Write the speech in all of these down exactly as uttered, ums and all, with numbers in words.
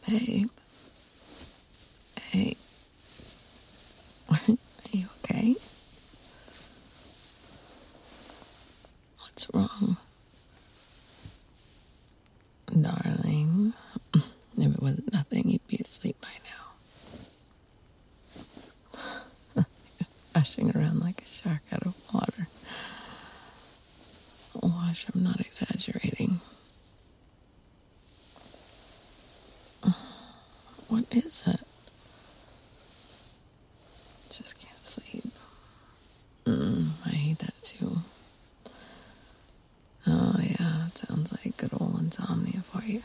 Hey. Hey. Are you okay? What's wrong? Darling, if it was nothing, you'd be asleep by now. Rushing around like a shark out of water. Wash, I'm not exaggerating. What is it? Just can't sleep. Mm, I hate that too. Oh yeah, it sounds like good old insomnia for you.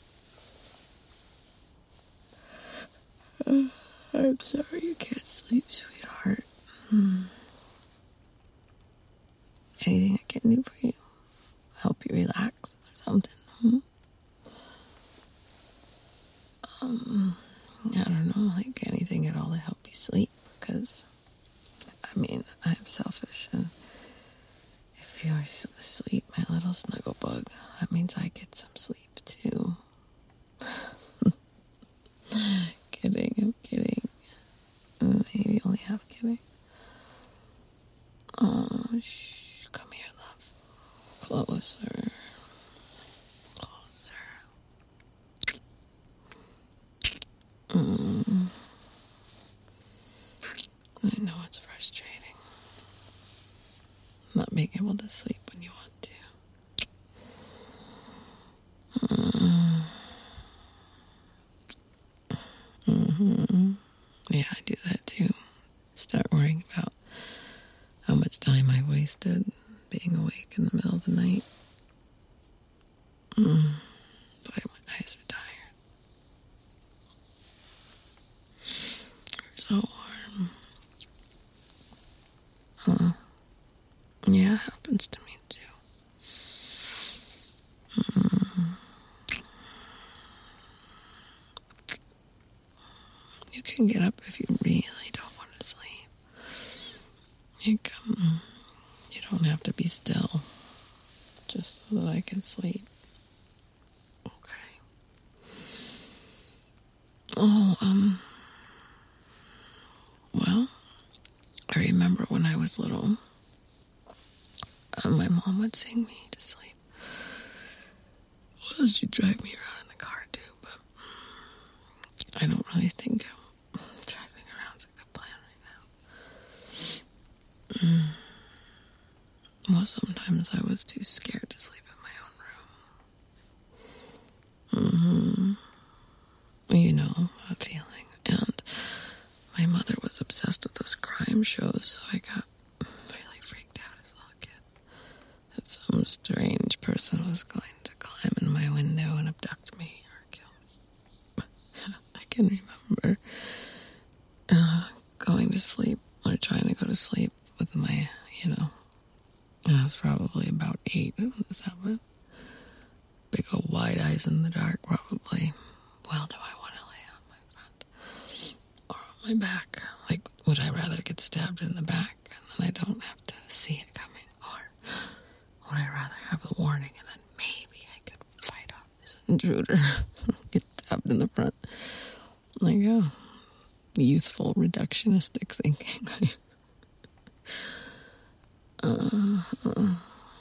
Uh, I'm sorry you can't sleep, sweetheart. Hmm. Anything I can do for you? Help you relax or something? Hmm? Um, I don't know, like anything at all to help you sleep, because, I mean, I'm selfish, and if you're asleep, my little snuggle bug, that means I get some sleep, too. Kidding, I'm kidding. Maybe only half kidding. Oh, shh, come here, love. Closer. Closer. Mm. I know it's frustrating. Not being able to sleep when you want to. Mm. Mm-hmm. Yeah, I do that too. Start worrying about how much time I wasted being awake in the middle of the night. Mm. Boy, my eyes are tired. So warm. Huh. Yeah, it happens to me too. Mm. You can get up if you really don't want to sleep. You come. You don't have to be still, just so that I can sleep. Okay. Oh, um, well, I remember when I was little, uh, my mom would sing me to sleep. Well, she'd drive me around in the car too, but I don't really think driving around is a good plan right now. Mm. Well, sometimes I was too scared to sleep in my own room. Mm-hmm. You know, that feeling. And my mother was obsessed with those crime shows, so I got really freaked out as a little kid that some strange person was going to climb in my window and abduct me or kill me. I can remember uh, going to sleep or trying to go to sleep with my, you know, I was probably about eight when this happened. Big old wide eyes in the dark, probably. Well, do I want to lay on my front or on my back? Like, would I rather get stabbed in the back and then I don't have to see it coming? Or would I rather have a warning and then maybe I could fight off this intruder, get stabbed in the front? Like, oh, youthful reductionistic thinking. uh, uh,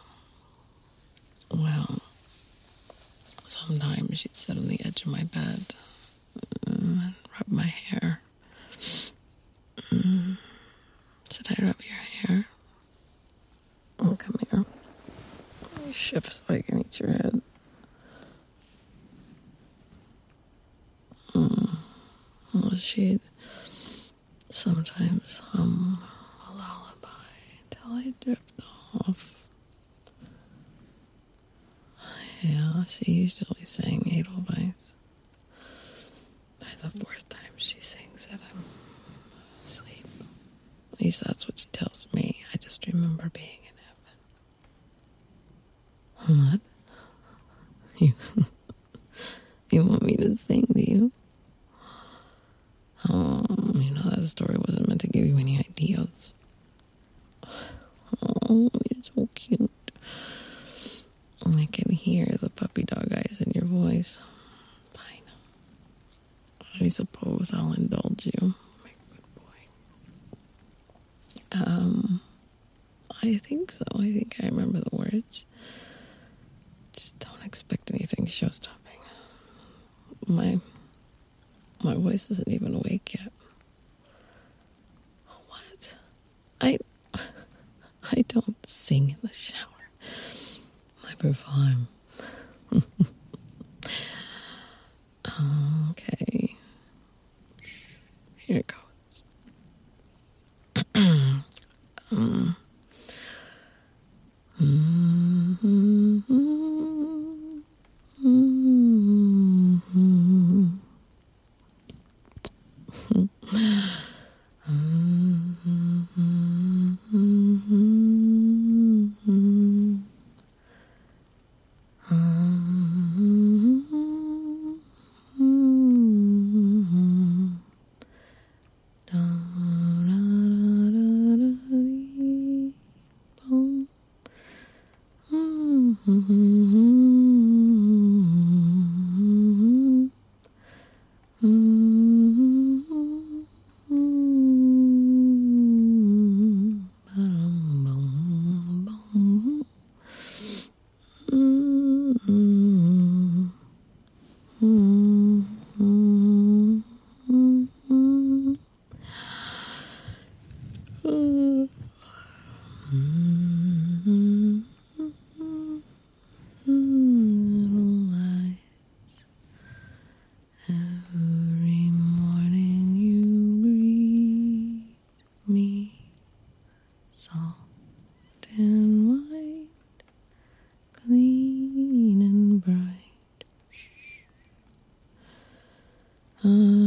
well, sometimes she'd sit on the edge of my bed and rub my hair. Mm. Should I rub your hair? Oh, come here. Let me shift so I can reach your head. Mm. Well, she'd sometimes hum a lullaby till I drift off. Yeah, she usually sang Edelweiss. By the fourth time she sings it, I'm asleep. At least that's what she tells me. I just remember being in heaven. What? You, you want me to sing to you? Um, you know, that story wasn't meant to give you any ideas. Oh, you're so cute. I can hear the puppy dog eyes in your voice. Fine. I suppose I'll indulge you, my good boy. Um, I think so. I think I remember the words. Just don't expect anything show-stopping. My, my voice isn't even awake yet. What? I, I don't sing in the shower. I perform. Okay. Here it goes. um. Every morning you greet me soft and white, clean and bright. Ah,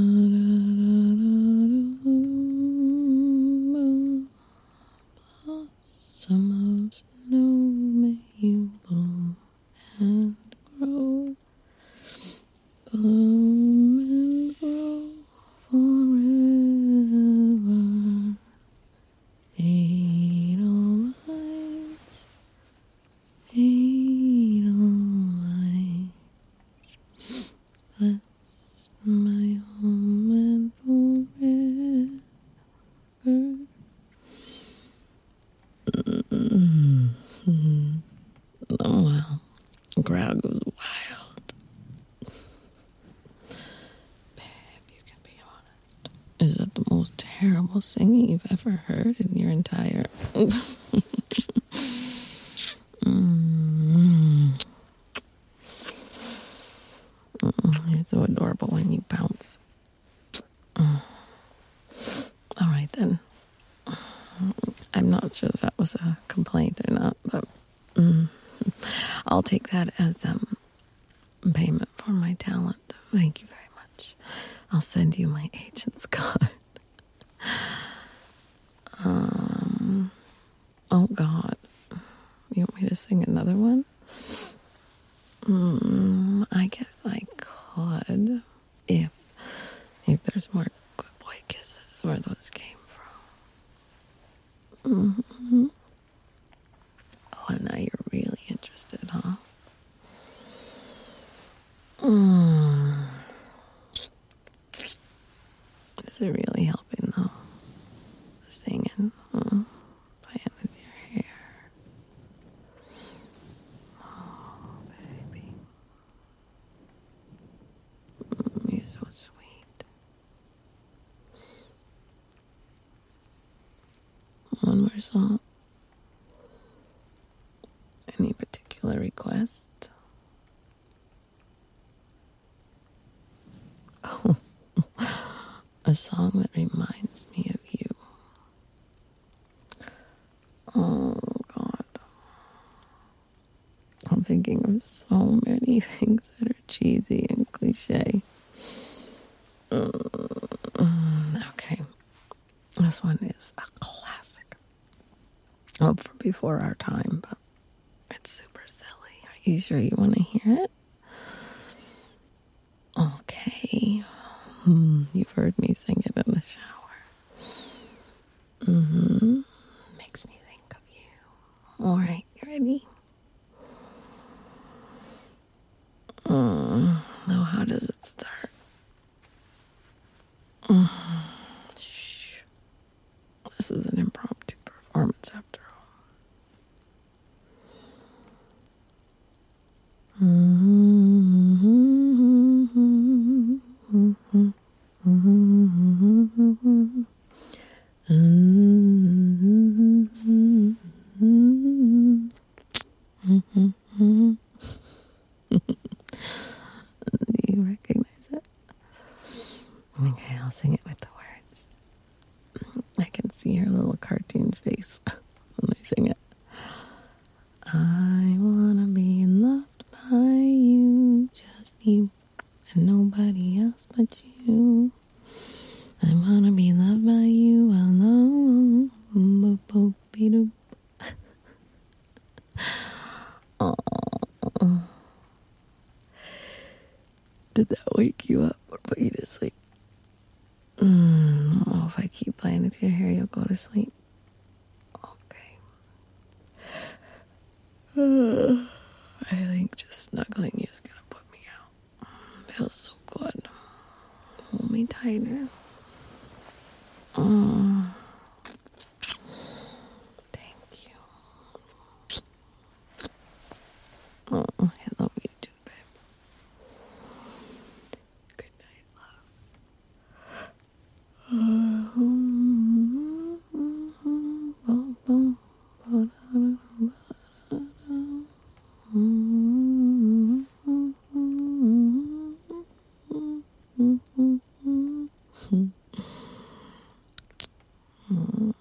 blossom of snow, may you bloom and grow, bloom and grow forever. Edelweiss, Edelweiss, bless my home and forever. Mm-hmm. Oh, wow. The crowd goes wild. Babe, you can be honest. Is that the most terrible singing you've ever heard in your entire... mm. You're so adorable when you bounce. Mm. All right, then. I'm not sure if that was a complaint or not, but mm, I'll take that as um, payment for my talent. Thank you very much. I'll send you my agent's card. um, oh, God. You want me to sing another one? Mm, I guess I could if if there's more good boy kisses where those came from. Mm-hmm. Oh, and now you're really interested, huh? Mm. Is it really helping, though? Singing, huh? Playing with your hair. Oh, baby. Mm, you're so sweet. One more song. Any particular request? Oh, a song that reminds me of you. Oh, God. I'm thinking of so many things that are cheesy and cliche. Mm, okay. This one is a classic. Oh, from before our time, but it's super silly. Are you sure you want to hear it? Okay. Hmm, you've heard me sing it in the shower. Mm-hmm. Makes me think of you. All right, you ready? Mm, now, how does it start? Shh. This is an impromptu performance after all. Do you recognize it? Okay, I'll sing it with the words. I can see her little cartoon face when I sing it. I wanna be loved by you, just you, and nobody else but you. I wanna be loved by you alone. Boop, boop, be doop. Oh. Did that wake you up or put you to sleep? Mm, oh, if I keep playing with your hair, you'll go to sleep. Okay. Uh, I think just snuggling you is gonna put me out. Feels so good. Hold me tighter. Mm. Thank you. Oh, I love you too, babe. Good night, love.